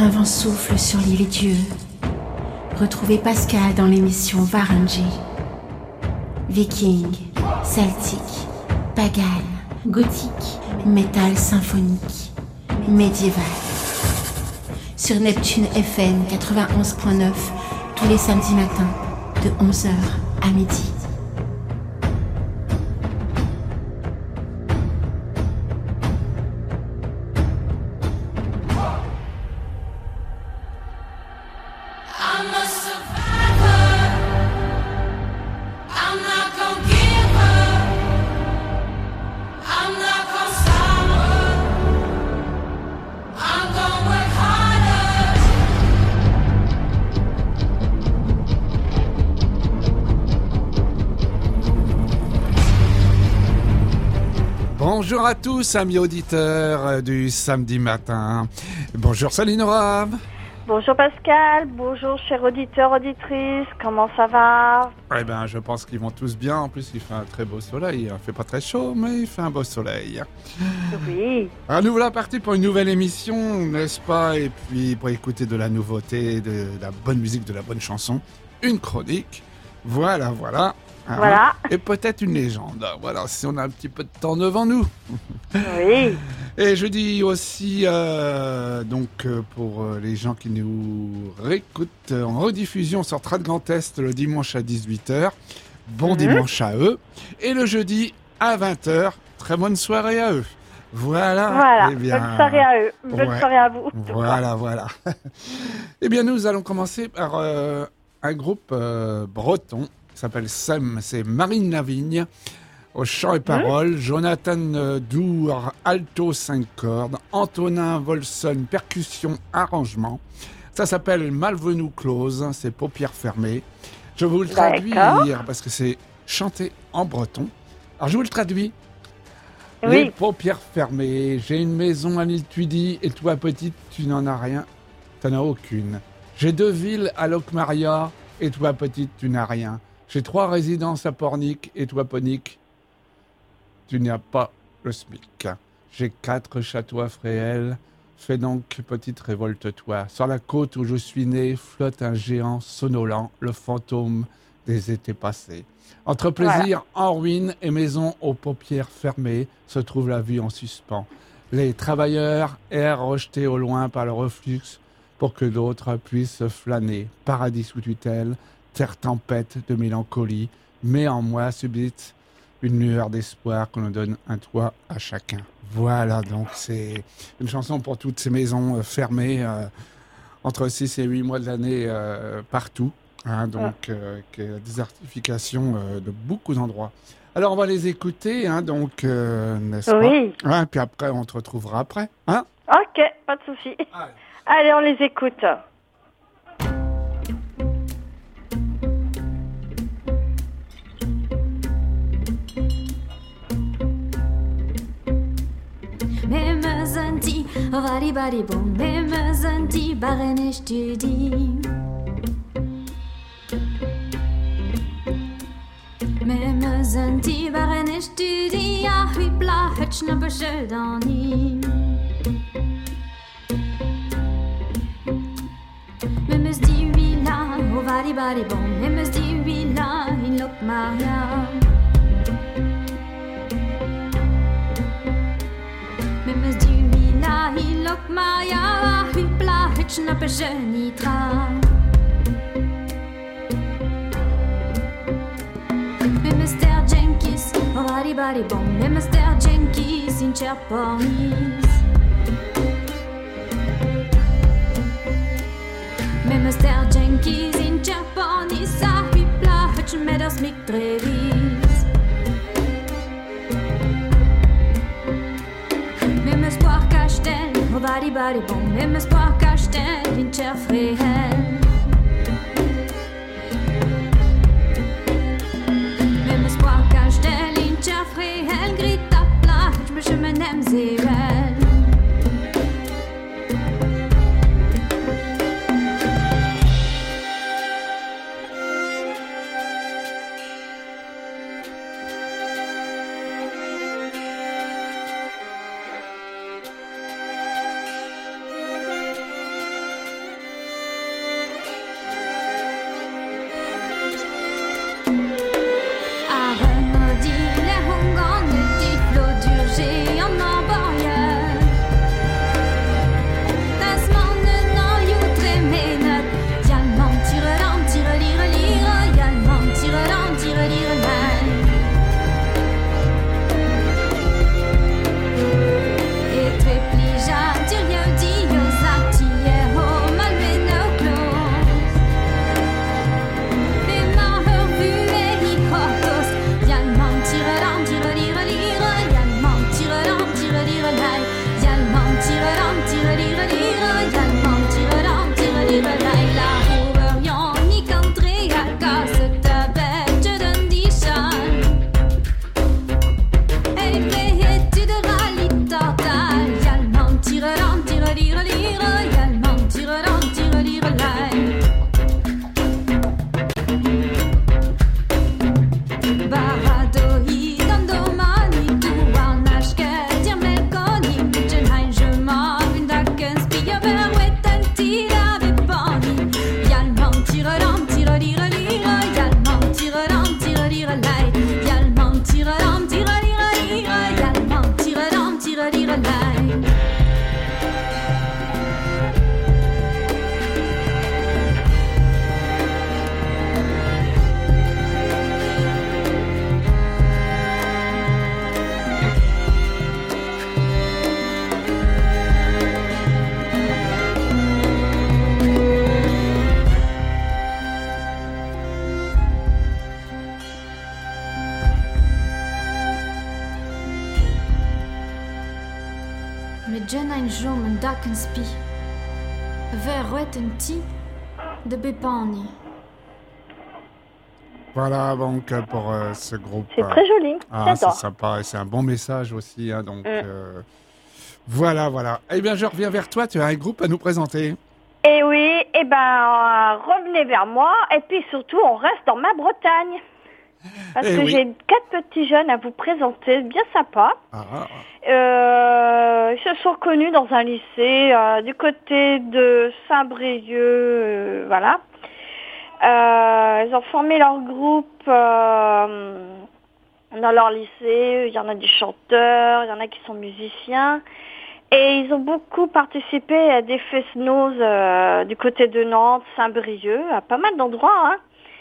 Un vent souffle sur l'île Dieu. Retrouvez Pascal dans l'émission Varangy. Viking, celtique, pagan, gothique, métal symphonique, médiéval. Sur Neptune FM 91.9, tous les samedis matins, de 11h à midi. Bonjour à tous, amis auditeurs du samedi matin. Bonjour Salinora. Bonjour Pascal, bonjour chers auditeurs, auditrices, comment ça va? Eh ben, je pense qu'ils vont tous bien. En plus, il fait un très beau soleil. Il fait pas très chaud, mais il fait un beau soleil. Oui. Alors, nous voilà partis pour une nouvelle émission, n'est-ce pas? Et puis, pour écouter de la nouveauté, de la bonne musique, de la bonne chanson, une chronique. Voilà. Hein, voilà. Et peut-être une légende. Voilà, si on a un petit peu de temps devant nous. Oui. Et je dis aussi, pour les gens qui nous réécoutent en rediffusion sur Trad Grand Est le dimanche à 18h, bon dimanche à eux. Et le jeudi à 20h, très bonne soirée à eux. Voilà. Eh bien, bonne soirée à eux. Bonne soirée à vous. Voilà. Eh bien, nous allons commencer par un groupe breton qui s'appelle SEM. C'est Marine Lavigne au chant et paroles, Jonathan Dour, alto 5 cordes, Antonin Volson, percussion, arrangement. Ça s'appelle Malvenu Close, c'est paupières fermées. Je vais vous le traduire parce que c'est chanté en breton. Alors je vous le traduis. Oui. Les paupières fermées, j'ai une maison à l'île Tudy et toi petite, tu n'en as rien, t'en as aucune. J'ai 2 villes à Locmaria et toi petite, tu n'as rien. J'ai 3 résidences à Pornic et toi Ponic, tu n'as pas le SMIC. J'ai 4 châteaux à Fréhel. Fais donc, petite, révolte-toi. Sur la côte où je suis né, flotte un géant sonolent, le fantôme des étés passés. Entre plaisir en ruine et maison aux paupières fermées, se trouve la vie en suspens. Les travailleurs errent rejetés au loin par le reflux pour que d'autres puissent flâner. Paradis sous tutelle, terre tempête de mélancolie, mais en moi subite une lueur d'espoir qu'on nous donne un toit à chacun. Voilà, donc c'est une chanson pour toutes ces maisons fermées entre 6 et 8 mois de l'année partout. Hein, donc, qui est la désertification de beaucoup d'endroits. Alors, on va les écouter, hein, donc, n'est-ce pas? Hein, puis après, on te retrouvera après. Hein? Ok, pas de souci. Allez, on les écoute. Varibariboum, memezanti, barenestudi. Memezanti, barenestudi, ahwipla, hutchna besheldani. Memezdi wila, oh varibariboum, memezdi wila, in Locmaria. Memezdi Locmaria, hupla, hutchna bejenitra. Mr. Jenkins, oh varibari bon, Mr. Jenkins in Cherponis. Mr. Jenkins in Cherponis, ah hupla, hutchna das mikdrevis. Même espoir cache-t-elle, oh varibari bon, même espoir cache-t-elle in Cherfrehel. Frihel grit à plat, je me n'aime zével. Med Jenna in Jom Daken Spi. Ver Ti de Bepani. Voilà donc pour ce groupe. C'est très joli. Ah, c'est J'adore. sympa et c'est un bon message aussi. Hein, donc voilà. Eh bien, je reviens vers toi. Tu as un groupe à nous présenter. Et oui, revenez vers moi. Et puis surtout, on reste dans ma Bretagne. Parce Eh que oui. j'ai 4 petits jeunes à vous présenter, bien sympa. Ah, Ils se sont connus dans un lycée du côté de Saint-Brieuc, voilà. Ils ont formé leur groupe dans leur lycée. Il y en a des chanteurs, il y en a qui sont musiciens. Et ils ont beaucoup participé à des fest-noz du côté de Nantes, Saint-Brieuc, à pas mal d'endroits, hein.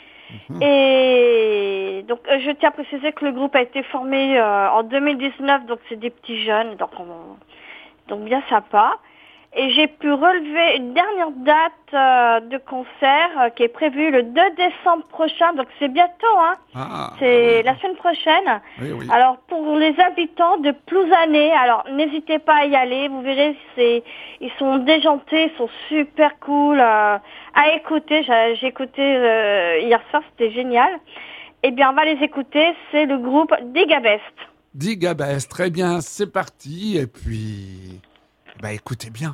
Et donc, je tiens à préciser que le groupe a été formé en 2019, donc c'est des petits jeunes, donc bien sympa. Et j'ai pu relever une dernière date de concert qui est prévue le 2 décembre prochain, donc c'est bientôt, hein. C'est oui. la semaine prochaine. Oui. Alors, pour les habitants de Plouzané, alors n'hésitez pas à y aller, vous verrez, ils sont déjantés, ils sont super cool à écouter. J'ai écouté hier soir, c'était génial. Eh bien, on va les écouter, c'est le groupe Digabest. Digabest, très bien, c'est parti. Et puis, écoutez bien.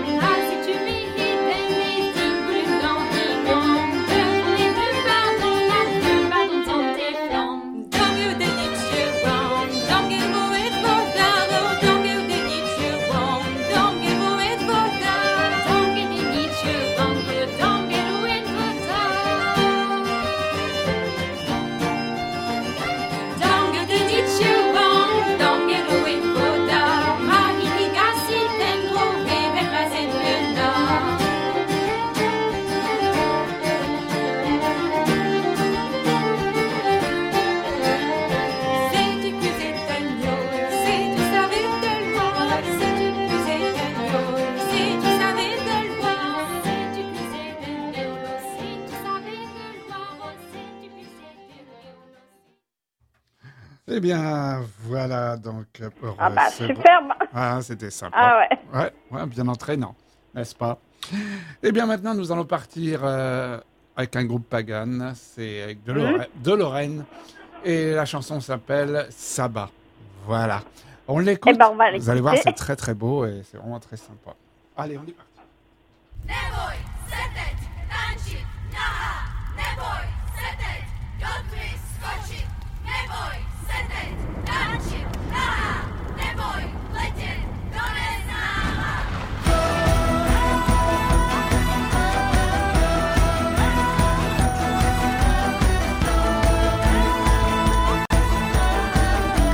Eh bien, voilà, donc... Ah bah, c'est superbe. bon. Ah, c'était sympa. Ah ouais. Ouais, bien entraînant, n'est-ce pas? Eh bien, maintenant, nous allons partir avec un groupe pagan. C'est avec de Lorraine. Et la chanson s'appelle Sabbat. Voilà. On l'écoute. Eh ben, on va Vous allez voir, l'écouter. c'est très très beau et c'est vraiment très sympa. Allez, on est parti. Neboj sedet, tančit, naha. Neboj sedet, do tmy skočit. Neboj sedet, tančit, naha. Neboj letět do neznáma.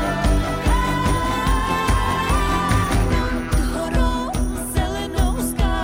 Horou zelenou skálu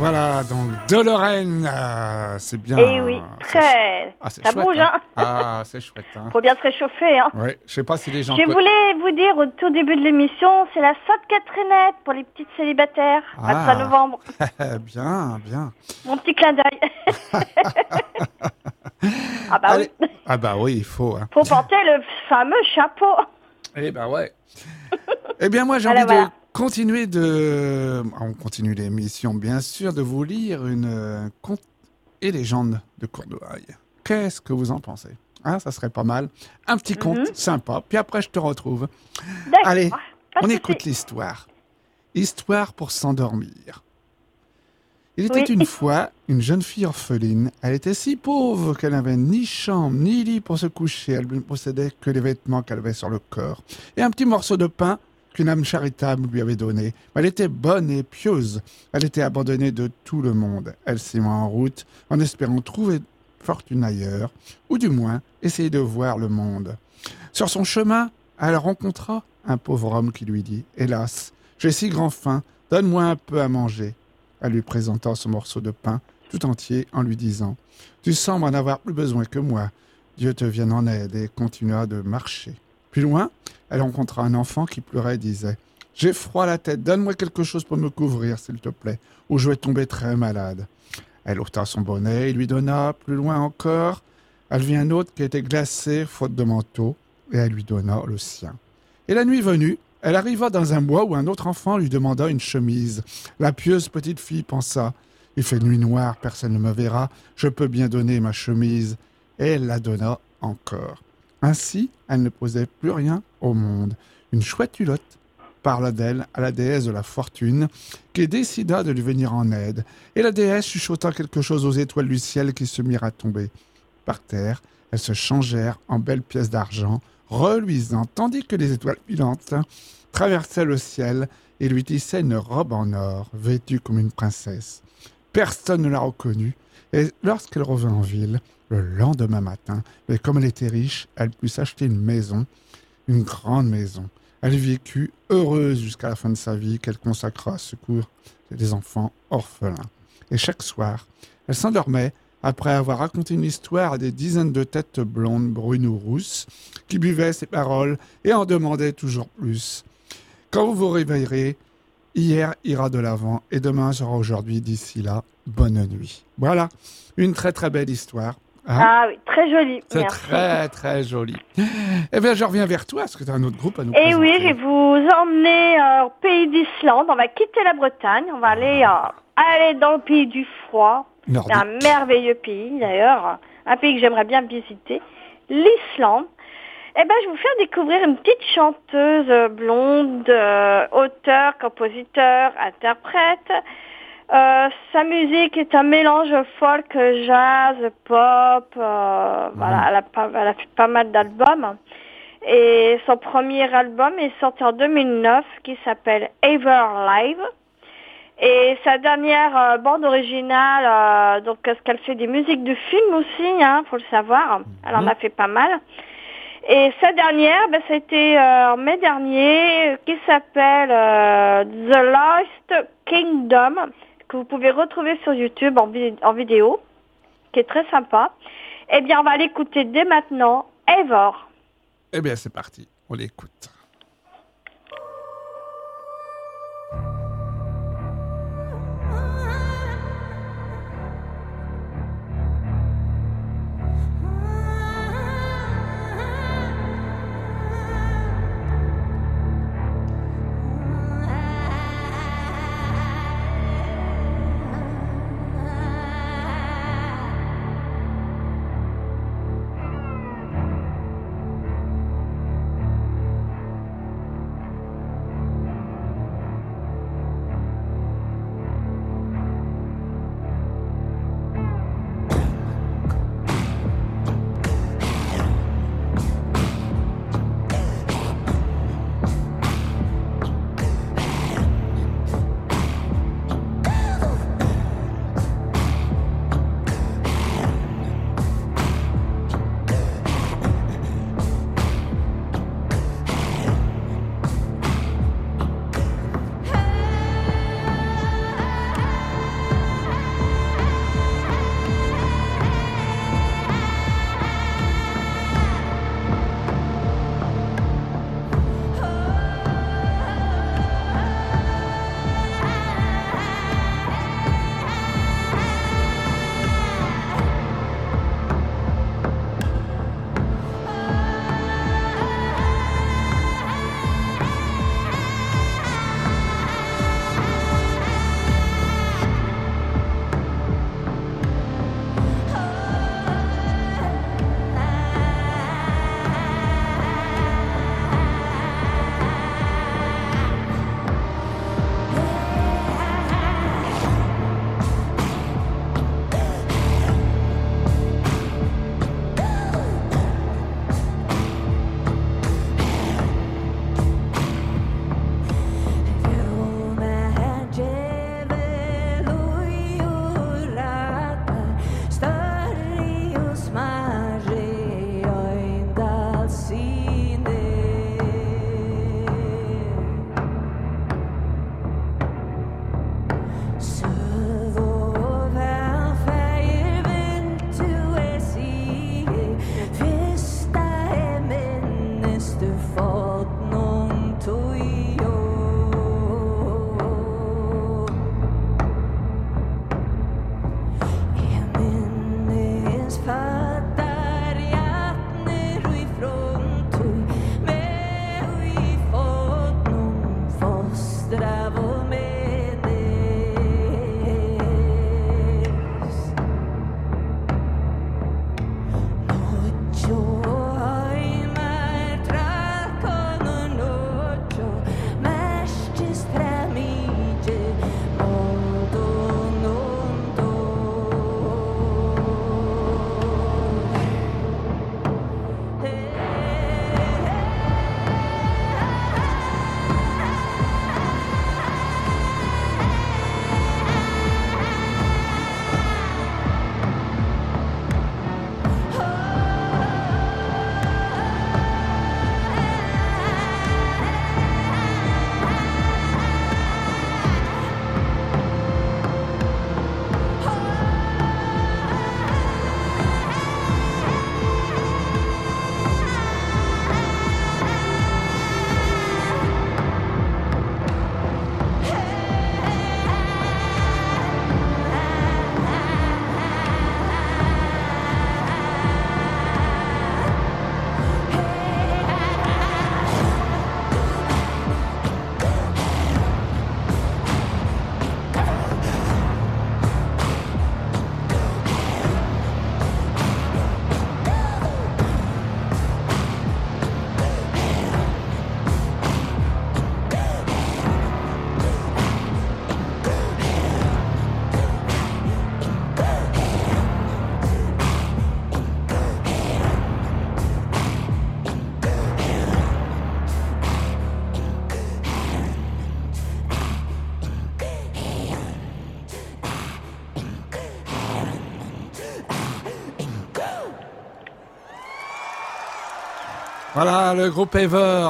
Voilà, donc de Lorraine, c'est bien. Et oui, très. Ah, c'est Ça chouette, bouge, hein. hein. Ah, c'est chouette, hein. Faut bien se réchauffer, hein. Ouais, je sais pas si les gens... Je voulais vous dire au tout début de l'émission, c'est la Sainte-Catherinette pour les petites célibataires, 23 novembre. Bien, bien. Mon petit clin d'œil. Ah bah Allez. oui. Ah bah oui, il faut. Hein. Faut porter le fameux chapeau. Eh ben ouais. Eh bien moi j'ai Voilà, envie de voilà. continuer de... On continue l'émission bien sûr, de vous lire une conte et légende de Cournoye. Qu'est-ce que vous en pensez? Hein, ça serait pas mal. Un petit conte sympa, puis après je te retrouve. D'accord. Allez, Pas on de écoute souci. l'histoire. Histoire pour s'endormir. Il était Oui. une fois une jeune fille orpheline. Elle était si pauvre qu'elle n'avait ni chambre ni lit pour se coucher. Elle ne possédait que les vêtements qu'elle avait sur le corps et un petit morceau de pain qu'une âme charitable lui avait donné. Elle était bonne et pieuse. Elle était abandonnée de tout le monde. Elle s'est mise en route en espérant trouver fortune ailleurs, ou du moins essayer de voir le monde. Sur son chemin, elle rencontra un pauvre homme qui lui dit « Hélas, j'ai si grand faim, donne-moi un peu à manger. » Elle lui présenta ce morceau de pain tout entier en lui disant « Tu sembles en avoir plus besoin que moi. Dieu te vienne en aide. » et continua de marcher. Plus loin, elle rencontra un enfant qui pleurait et disait « J'ai froid à la tête, donne-moi quelque chose pour me couvrir, s'il te plaît, ou je vais tomber très malade. » Elle ôta son bonnet et lui donna. Plus loin encore, elle vit un autre qui était glacé, faute de manteau, et elle lui donna le sien. Et la nuit venue, elle arriva dans un bois où un autre enfant lui demanda une chemise. La pieuse petite fille pensa « Il fait nuit noire, personne ne me verra, je peux bien donner ma chemise. » Et elle la donna encore. Ainsi, elle ne posait plus rien au monde. Une chouette culotte parla d'elle à la déesse de la fortune, qui décida de lui venir en aide. Et la déesse chuchota quelque chose aux étoiles du ciel qui se mirent à tomber. Par terre, elles se changèrent en belles pièces d'argent, reluisantes, tandis que les étoiles filantes traversaient le ciel et lui tissaient une robe en or, vêtue comme une princesse. Personne ne la reconnut, et lorsqu'elle revint en ville, le lendemain matin, mais comme elle était riche, elle put s'acheter une maison, une grande maison. Elle vécut heureuse jusqu'à la fin de sa vie, qu'elle consacra à secours des enfants orphelins. Et chaque soir, elle s'endormait après avoir raconté une histoire à des dizaines de têtes blondes, brunes ou rousses, qui buvaient ses paroles et en demandaient toujours plus. Quand vous vous réveillerez, hier ira de l'avant et demain sera aujourd'hui. D'ici là, bonne nuit. Voilà, une très très belle histoire. Hein? Ah oui, très joli. C'est Merci. très très joli. Eh bien, je reviens vers toi, parce que tu as un autre groupe à nous Et présenter. oui, je vais vous emmener au pays d'Islande. On va quitter la Bretagne. On va aller dans le pays du froid. Nordique. C'est un merveilleux pays, d'ailleurs. Un pays que j'aimerais bien visiter. L'Islande. Eh ben, je vais vous faire découvrir une petite chanteuse blonde, auteur, compositeur, interprète. Sa musique est un mélange folk, jazz, pop. Voilà, elle a fait pas mal d'albums. Et son premier album est sorti en 2009, qui s'appelle Ever Live. Et sa dernière bande originale, donc parce qu'elle fait des musiques de films aussi, hein, faut le savoir. Elle en a fait pas mal. Et sa dernière, ça a été en mai dernier, qui s'appelle The Lost Kingdom, que vous pouvez retrouver sur YouTube en vidéo, qui est très sympa. Eh bien, on va l'écouter dès maintenant, Ever. Eh bien, c'est parti, on l'écoute. Voilà, le groupe Ever.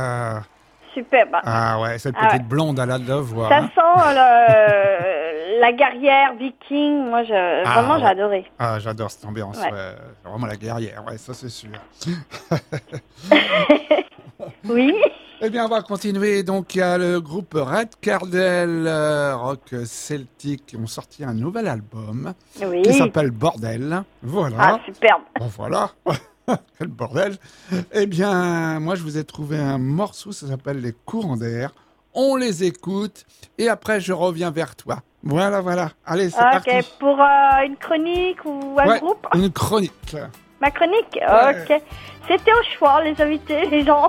Superbe. Ah ouais, cette petite blonde à la voix. Ça sent la guerrière viking. Moi, vraiment, j'ai adoré. Ah, j'adore cette ambiance. Ouais. C'est vraiment la guerrière, ouais, ça c'est sûr. Oui. Eh bien, on va continuer. Donc, il y a le groupe Red Cardel rock celtique qui ont sorti un nouvel album qui s'appelle Bordel. Voilà. Ah, superbe. Bon, voilà. Quel bordel. Eh bien, moi, je vous ai trouvé un morceau, ça s'appelle Les Courants d'air. On les écoute et après, je reviens vers toi. Voilà, voilà. Allez, c'est parti. Ok, pour une chronique ou un groupe ? Une chronique. Ma chronique ? Ouais. Ok. C'était au choix, les invités, les gens.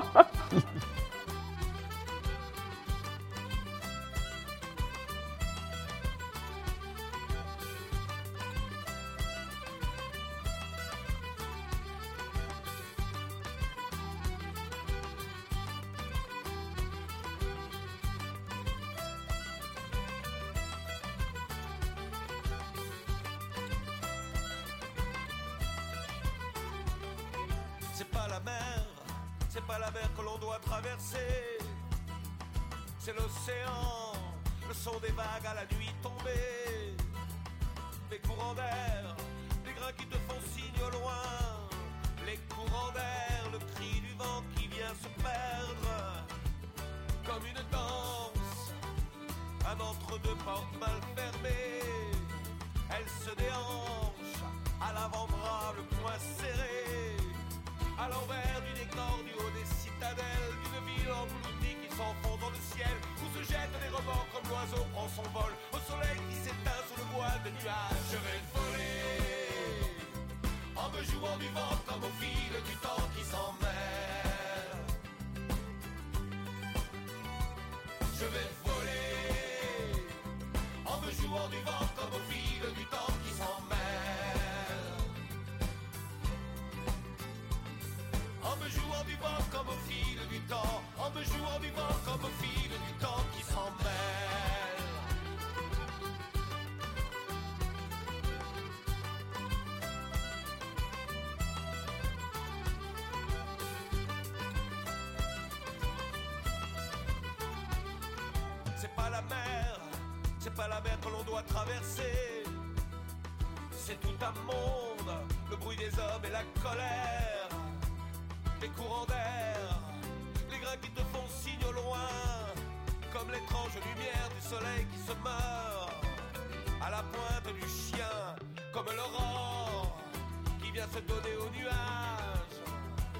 C'est pas la mer que l'on doit traverser, c'est l'océan, le son des vagues à la nuit tombée, les courants d'air, les grains qui te font signe au loin, les courants d'air, le cri du vent qui vient se perdre, comme une danse, un entre-deux portes mal fermées, elle se déhanche, à l'avant-bras le poing serré, à l'envers du décor du haut des citadelles, d'une ville engloutie qui s'enfonce dans le ciel, où se jettent les remords comme l'oiseau prend son vol, au soleil qui s'éteint sous le voile de nuages. Je vais voler, en me jouant du vent comme au fil du temps qui s'en mêle. Je vais voler, en me jouant du vent comme au fil du temps qui s'en mêle. En me jouant du vent comme au fil du temps, en me jouant du vent comme au fil du temps qui s'en mêle. C'est pas la mer que l'on doit traverser, c'est tout un monde, le bruit des hommes et la colère. Les courants d'air, les grains qui te font signe au loin, comme l'étrange lumière du soleil qui se meurt, à la pointe du chien, comme l'aurore qui vient se donner aux nuages,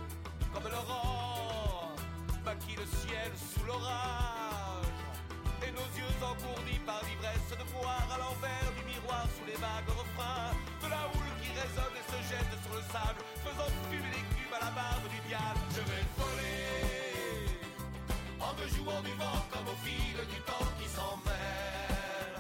comme l'aurore maquille le ciel sous l'orage, et nos yeux engourdis par l'ivresse de voir à l'envers du miroir sous les vagues refrains de la houle qui résonne et se jette sur le sable, faisant fumer les cubes à la barbe du diable. Je vais voler en me jouant du vent comme au fil du temps qui s'en mêle.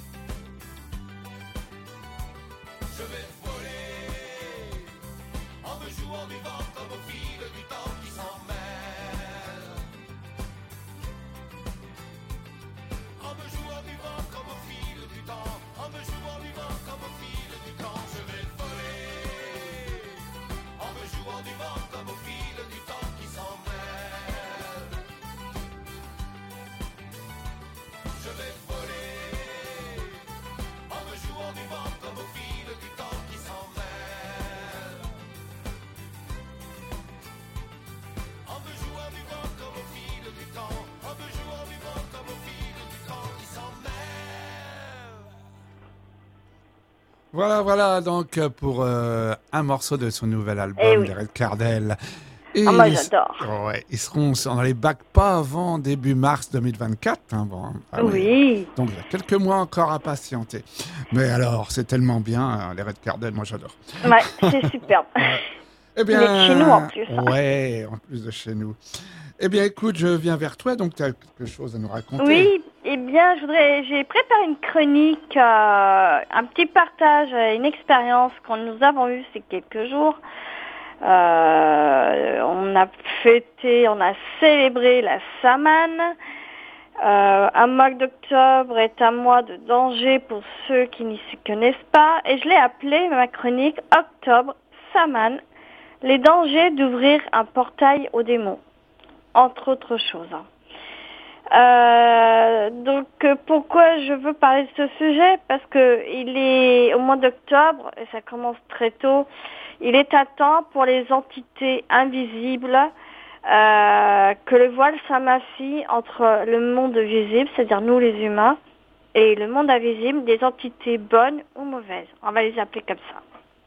Je vais voler en me jouant du vent comme au fil du temps qui s'en mêle. En me jouant du vent comme au fil du temps, en me jouant du vent comme au fil du temps, je vais voler. En me jouant du vent comme au fil du temps qui s'en mêle. Je vais voler. En me jouant du vent comme au fil du temps qui s'en mêle. En me jouant du vent comme au fil du temps, en me jouant du vent comme au fil du temps qui s'en mêle. Voilà, donc pour un morceau de son nouvel album, Eh oui. les Red Cardell. Et Ah, moi, ils- j'adore. Ouais, ils seront dans les bacs pas avant début mars 2024. Hein, bon, ah ouais. Oui. Donc il y a quelques mois encore à patienter. Mais alors, c'est tellement bien, hein, les Red Cardell, moi j'adore. Ouais, c'est superbe. Eh bien, Il est de chez nous, en plus. Ouais, en plus de chez nous. Eh bien, écoute, je viens vers toi, donc tu as quelque chose à nous raconter. Oui, eh bien, j'ai préparé une chronique, un petit partage, une expérience que nous avons eue ces quelques jours. On a fêté, on a célébré la Samhain. Un mois d'octobre est un mois de danger pour ceux qui n'y s'y connaissent pas. Et je l'ai appelé, ma chronique, Octobre, Samhain, les dangers d'ouvrir un portail aux démons, entre autres choses. Donc pourquoi je veux parler de ce sujet? Parce que il est au mois d'octobre, et ça commence très tôt, il est à temps pour les entités invisibles que le voile s'amassille entre le monde visible, c'est-à-dire nous les humains, et le monde invisible, des entités bonnes ou mauvaises. On va les appeler comme ça.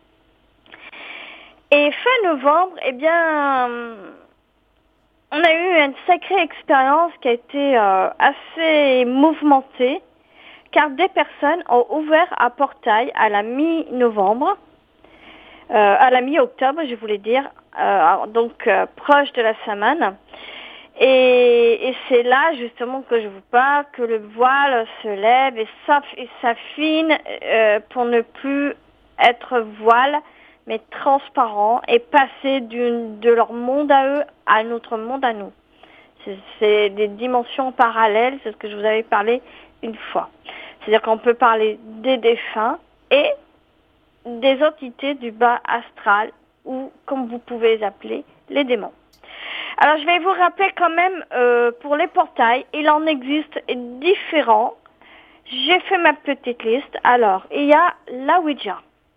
Et fin novembre, eh bien, on a eu une sacrée expérience qui a été assez mouvementée, car des personnes ont ouvert un portail à la mi-novembre, à la mi-octobre, je voulais dire, donc proche de la Samhain. Et c'est là justement que je vous parle, que le voile se lève et s'affine pour ne plus être voile, mais transparent, et passer de leur monde à eux à notre monde à nous. C'est des dimensions parallèles, c'est ce que je vous avais parlé une fois. C'est-à-dire qu'on peut parler des défunts et des entités du bas astral, ou comme vous pouvez les appeler, les démons. Alors je vais vous rappeler quand même, pour les portails, il en existe différents. J'ai fait ma petite liste. Alors, il y a la Ouija,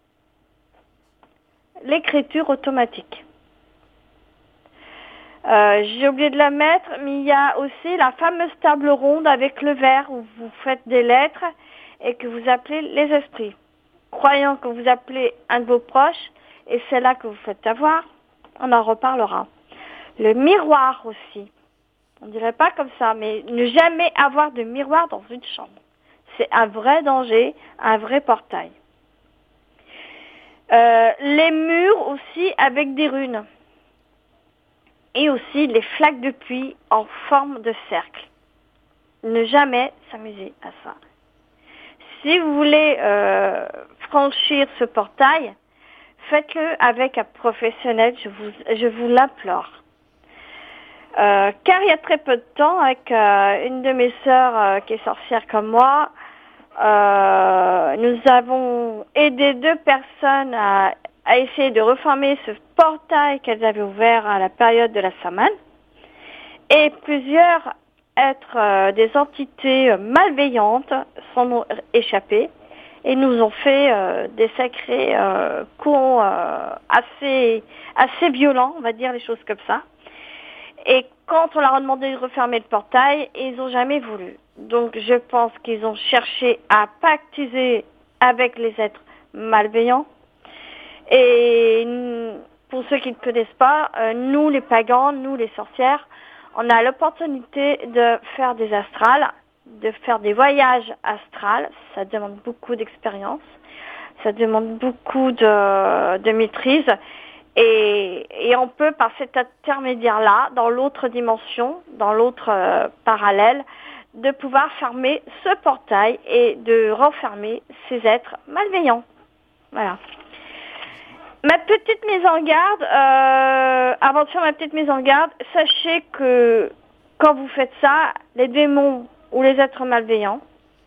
l'écriture automatique. J'ai oublié de la mettre, mais il y a aussi la fameuse table ronde avec le verre où vous faites des lettres et que vous appelez les esprits. Croyant que vous appelez un de vos proches, et c'est là que vous faites avoir, on en reparlera. Le miroir aussi. On dirait pas comme ça, mais ne jamais avoir de miroir dans une chambre. C'est un vrai danger, un vrai portail. Les murs aussi avec des runes. Et aussi les flaques de pluie en forme de cercle. Ne jamais s'amuser à ça. Si vous voulez franchir ce portail, faites-le avec un professionnel, je vous l'implore. Car il y a très peu de temps, avec une de mes sœurs qui est sorcière comme moi, nous avons aidé 2 personnes à essayer de reformer ce portail qu'elles avaient ouvert à la période de la Samhain. Et plusieurs êtres, des entités malveillantes s'en ont échappé et nous ont fait des sacrés coups assez violents, on va dire les choses comme ça. Et quand on leur a demandé de refermer le portail, ils n'ont jamais voulu. Donc je pense qu'ils ont cherché à pactiser avec les êtres malveillants. Et pour ceux qui ne connaissent pas, nous les pagans, nous les sorcières, on a l'opportunité de faire des astrales de faire des voyages astrales. Ça demande beaucoup d'expérience, ça demande beaucoup de maîtrise. Et on peut, par cet intermédiaire-là, dans l'autre dimension, dans l'autre parallèle, de pouvoir fermer ce portail et de renfermer ces êtres malveillants. Voilà. Ma petite mise en garde, avant de faire ma petite mise en garde, sachez que quand vous faites ça, les démons ou les êtres malveillants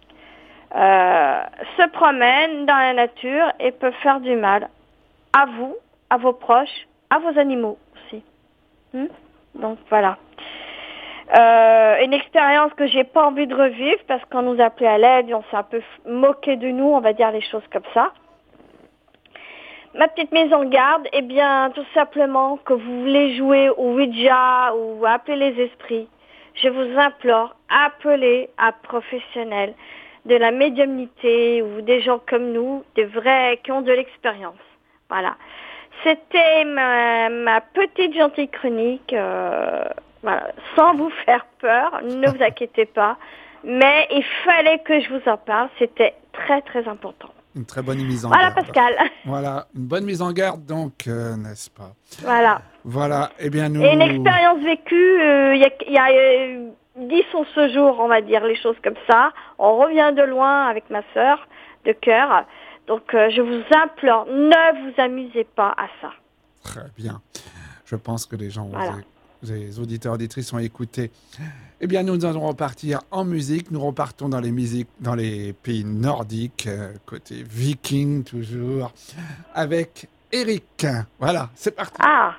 se promènent dans la nature et peuvent faire du mal à vous, à vos proches, à vos animaux aussi. Donc voilà. Une expérience que j'ai pas envie de revivre parce qu'on nous appelait à l'aide et on s'est un peu moqué de nous, on va dire les choses comme ça. Ma petite mise en garde, eh bien, tout simplement que vous voulez jouer au Ouija ou appeler les esprits, je vous implore, appelez un professionnel de la médiumnité ou des gens comme nous, des vrais qui ont de l'expérience. Voilà. C'était ma petite gentille chronique, voilà, sans vous faire peur, ne vous inquiétez pas, mais il fallait que je vous en parle, c'était très très important. Une très bonne mise en garde. Voilà Pascal. Voilà, une bonne mise en garde donc, n'est-ce pas? Voilà. Voilà, eh bien nous... Et une expérience vécue, il y a 10 ou ce jour, on va dire les choses comme ça. On revient de loin avec ma sœur de cœur. Donc je vous implore, ne vous amusez pas à ça. Très bien. Je pense que les gens, Voilà. les auditeurs auditrices ont écouté. Eh bien, nous allons repartir en musique. Nous repartons dans les musiques, dans les pays nordiques, côté viking toujours, avec Eric. Voilà, c'est parti. Ah.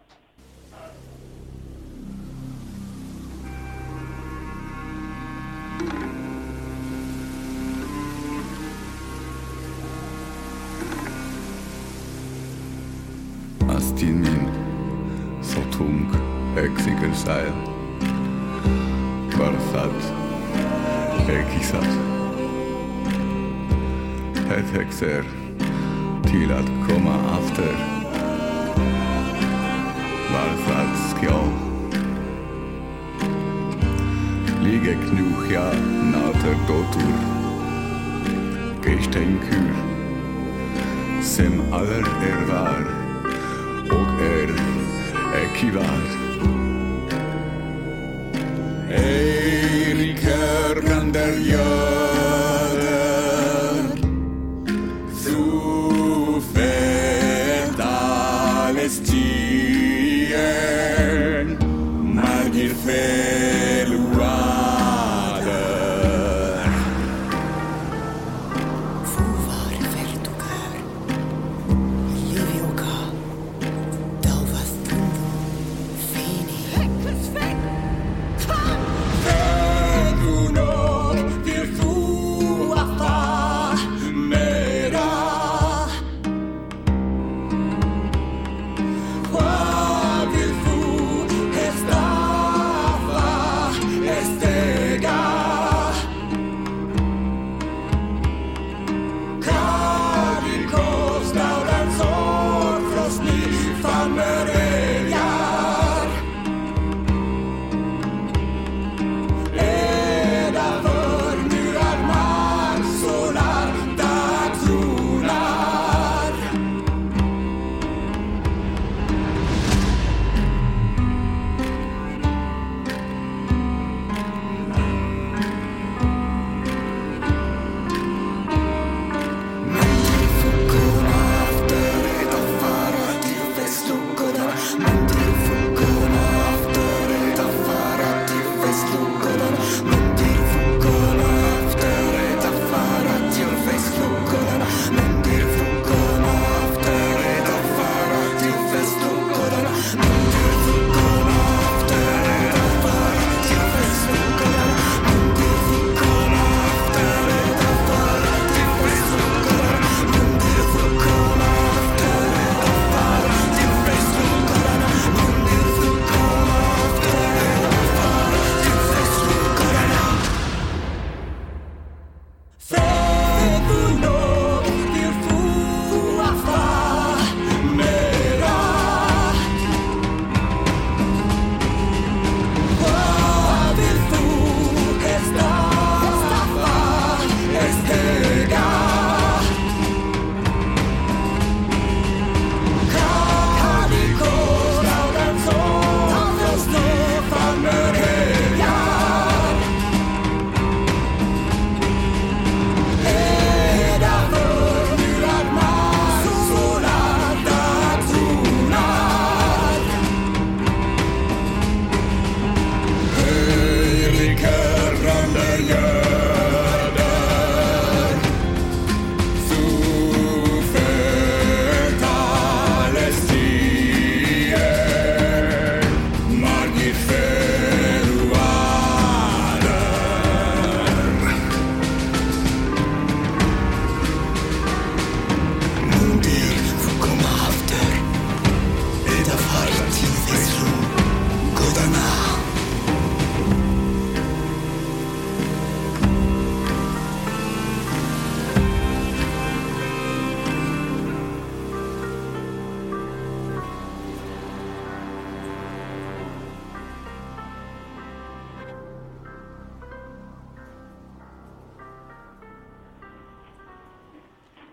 Astin min så tung öksikelsäil var það ekki satt Hefhekser til að koma aftur var það skjól Ligek nú hjá nátur dóttur Geistenkur sem allir var og ekki var Eiríkur brandar jörð Þú ferð alles tíen Margir feluaður Þú var verðugar Lífi okkar Þú nóg, fyrir þú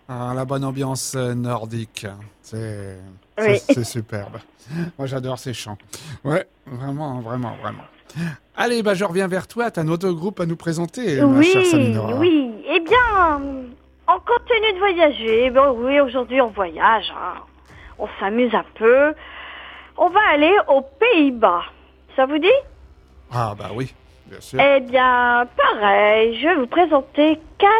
Ah, la bonne ambiance nordique. C'est Oui. c'est superbe. Moi, j'adore ces chants. Ouais, vraiment, vraiment, vraiment. Allez, bah, je reviens vers toi. T'as un autre groupe à nous présenter, ma chère Salinora. Oui. Eh bien, on continue de voyager. Ben oui, aujourd'hui, on voyage. Hein. On s'amuse un peu. On va aller aux Pays-Bas. Ça vous dit? Ah, bah oui, bien sûr. Eh bien, pareil, je vais vous présenter 4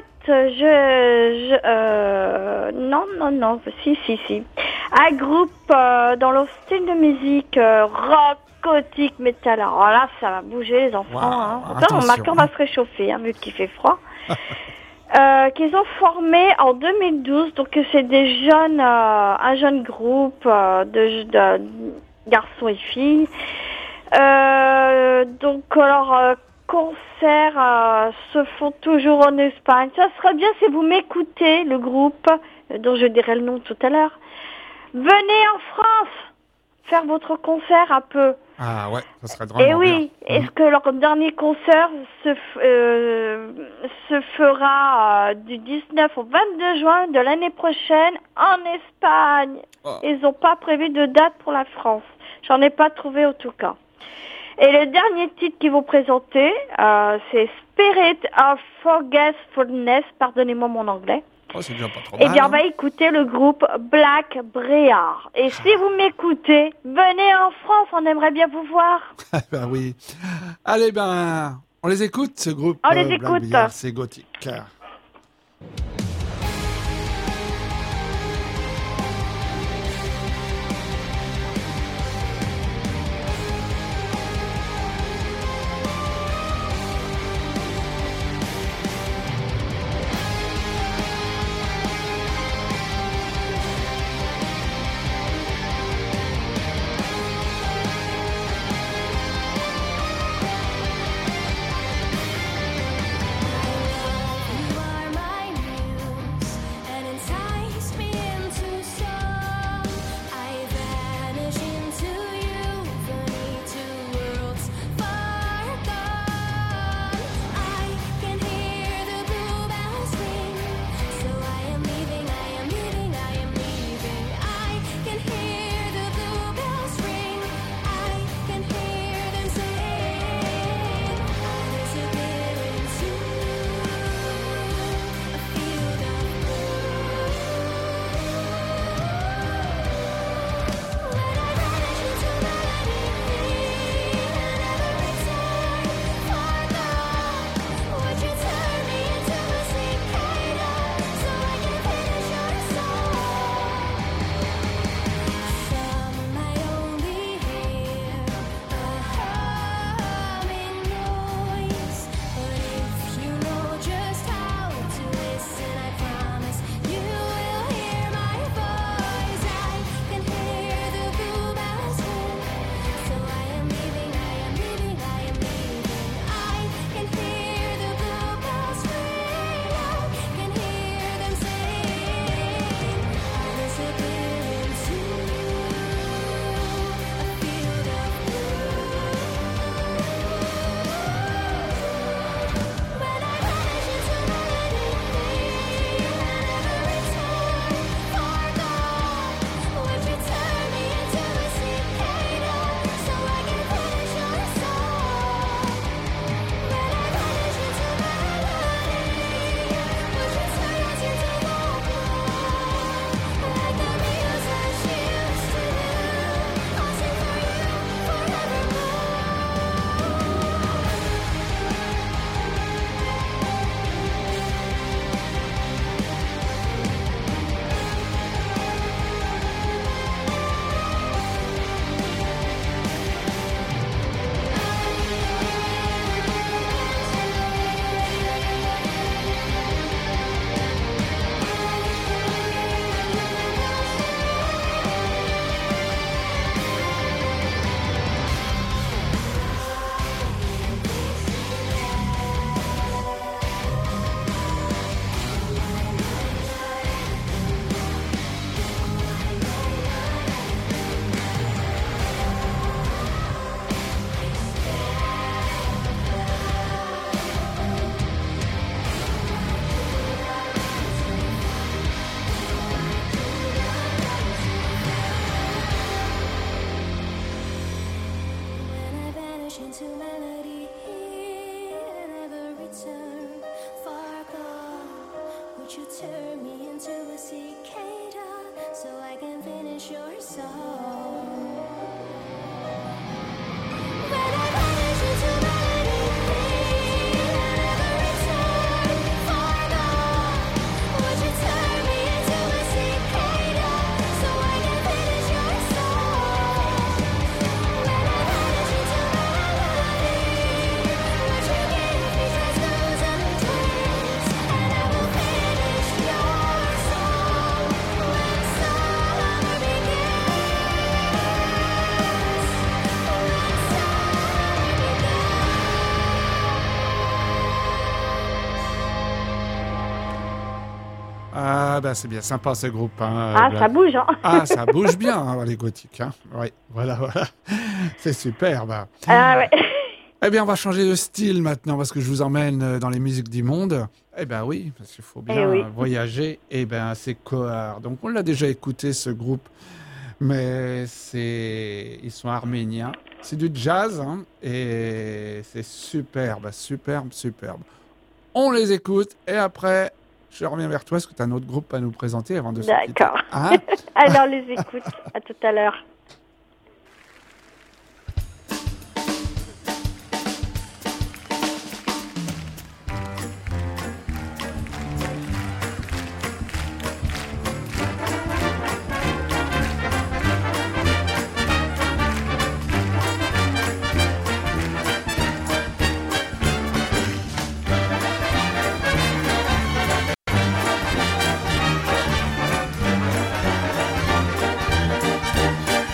non, si. Un groupe dans le style de musique rock, gothique, métal. Alors là, ça va bouger les enfants. Wow, Hein. attention, Ma cœur va se réchauffer, hein, vu qu'il fait froid. Qu'ils ont formé en 2012. Donc c'est des jeunes, un jeune groupe de garçons et filles. Donc leurs concerts se font toujours en Espagne. Ça serait bien si vous m'écoutez, le groupe dont je dirai le nom tout à l'heure. Venez en France faire votre concert un peu. Ah ouais, ça serait Et drôlement oui, bien. est-ce que leur dernier concert se fera du 19 au 22 juin de l'année prochaine en Espagne. Oh. Ils n'ont pas prévu de date pour la France. J'en ai pas trouvé en tout cas. Et le dernier titre qu'ils vont présenter, c'est Spirit of Forgetfulness. Pardonnez-moi mon anglais. Oh, c'est déjà pas trop Eh mal. bien, on hein. va écouter le groupe Black Bréard. Et si vous m'écoutez, venez en France, on aimerait bien vous voir. Bah oui. Allez, ben, on les écoute, ce groupe. On les Black écoute. Bear, c'est gothique. You melody and every turn far gone. Would you turn me into a cicada so I can finish your song? When I vanish into melody and every turn far gone. Would you turn me into a cicada so I can finish your song? When I vanish into melody, would you give me transfers and twins, and I will finish your song when summer begins. Ah, bah c'est bien sympa ce groupe. Hein, Ah, ça bouge, hein. Ah, ça bouge bien, hein, les gothiques. Hein. Oui, voilà. C'est superbe. Ah ouais. Eh bien, on va changer de style maintenant parce que je vous emmène dans les musiques du monde. Eh bien oui, parce qu'il faut bien oui. voyager. Eh bien, c'est Kohar. Donc, on l'a déjà écouté, ce groupe. Mais ils sont arméniens. C'est du jazz, hein, et c'est superbe. On les écoute et après, je reviens vers toi. Est-ce que tu as un autre groupe à nous présenter avant de se quitter? D'accord. Hein? Alors, les écoute. À tout à l'heure. When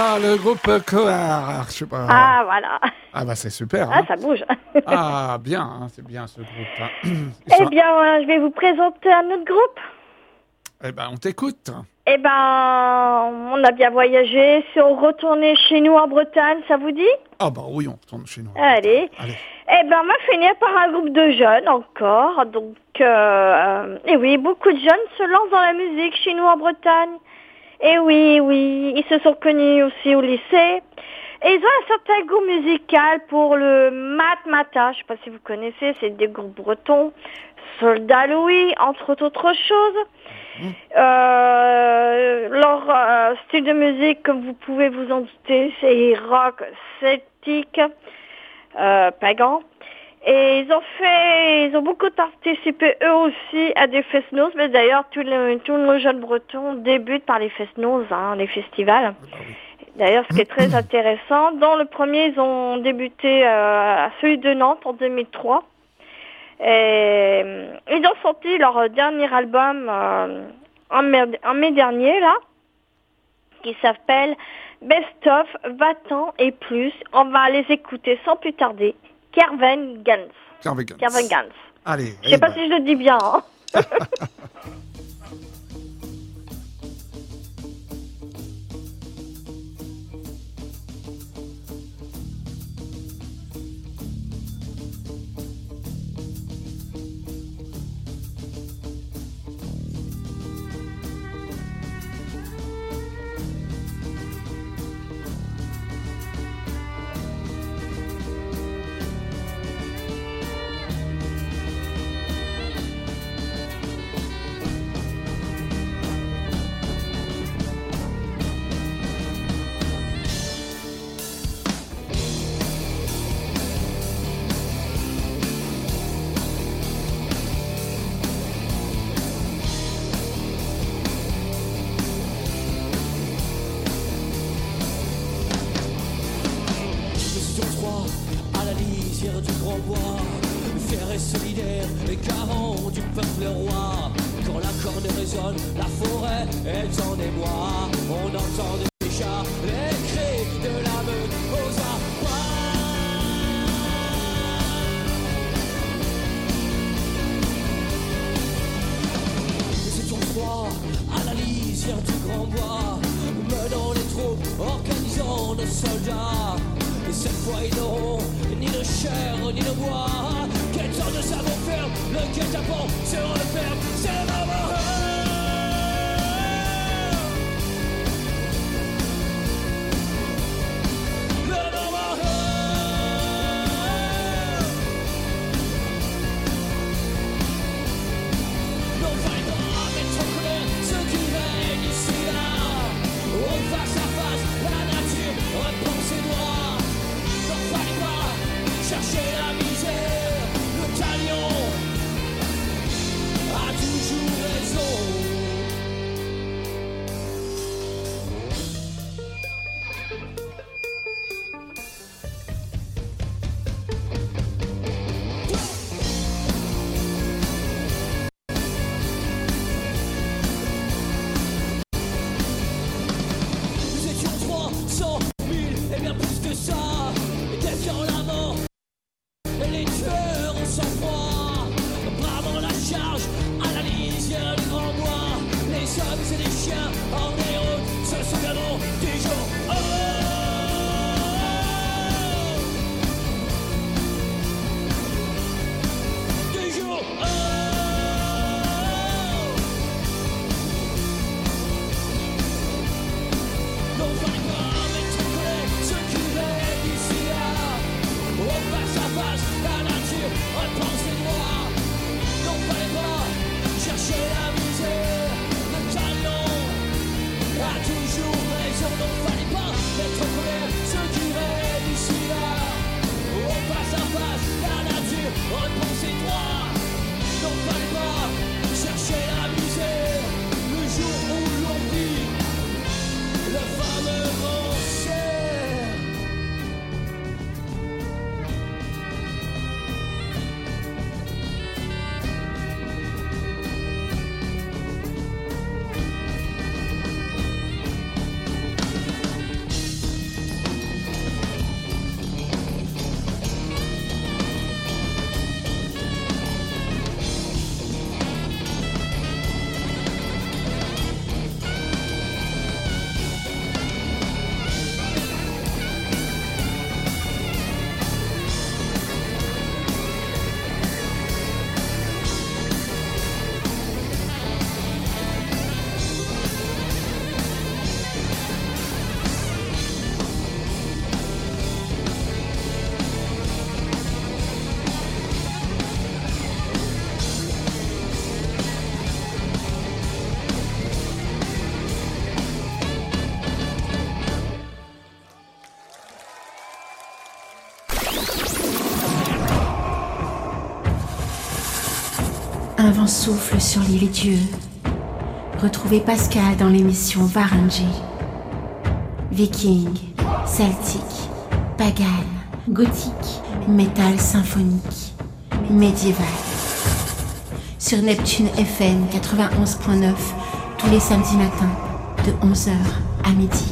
Ah, le groupe Coar, je sais pas. Ah, voilà. Ah, bah c'est super. Ah, Hein. ça bouge. Ah, bien, hein, c'est bien ce groupe. Hein. Eh bien, je vais vous présenter un autre groupe. Eh ben, on t'écoute. Eh ben, on a bien voyagé. Si on retournait chez nous en Bretagne, ça vous dit? Ah, bah oui, on retourne chez nous. Allez. Allez. Eh ben, on va finir par un groupe de jeunes encore. Donc, et oui, beaucoup de jeunes se lancent dans la musique chez nous en Bretagne. Et oui, oui, ils se sont connus aussi au lycée. Et ils ont un certain goût musical pour le matmata. Je sais pas si vous connaissez, c'est des groupes bretons. Soldat Louis, entre autres choses. Leur style de musique, comme vous pouvez vous en douter, c'est rock celtique, pagan. Et ils ont beaucoup participé eux aussi à des fest-noz. Mais d'ailleurs, tous nos jeunes Bretons débutent par les fest-noz, hein, les festivals. D'ailleurs, ce qui est très intéressant, dans le premier, ils ont débuté à celui de Nantes en 2003. Et ils ont sorti leur dernier album en mai dernier, là, qui s'appelle Best of 20 ans et plus. On va les écouter sans plus tarder. Kerven Gans. Kerven Gans. Allez. Je sais pas si je le dis bien. Hein. Chercher la misère, le camion Un vent souffle sur l'île Dieu. Retrouvez Pascal dans l'émission Varangy. Viking, celtique, pagan, gothique, métal symphonique, médiéval. Sur Neptune FM 91.9, tous les samedis matins, de 11h à midi.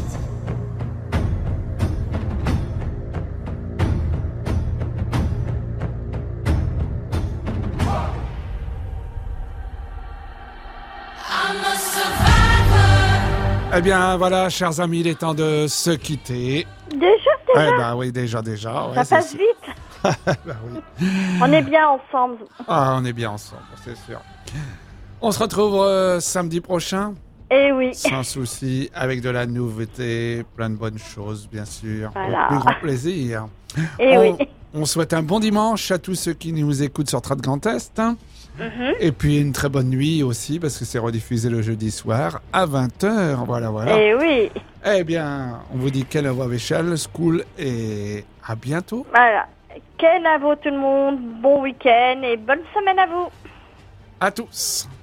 Eh bien, voilà, chers amis, il est temps de se quitter. Déjà, Eh ben oui, déjà. Ouais, ça c'est passe sûr. vite. Ben oui. On est bien ensemble. Ah, on est bien ensemble, c'est sûr. On se retrouve samedi prochain, Eh oui. sans souci, avec de la nouveauté, plein de bonnes choses, bien sûr. Voilà. Au plus grand plaisir. Eh oui. On souhaite un bon dimanche à tous ceux qui nous écoutent sur Trad Grand Est. Et puis une très bonne nuit aussi, parce que c'est rediffusé le jeudi soir à 20h. Voilà. Eh oui. Eh bien, on vous dit quelle voix Véchal, School, et à bientôt. Voilà. Quel à vous tout le monde. Bon week-end et bonne semaine à vous. À tous.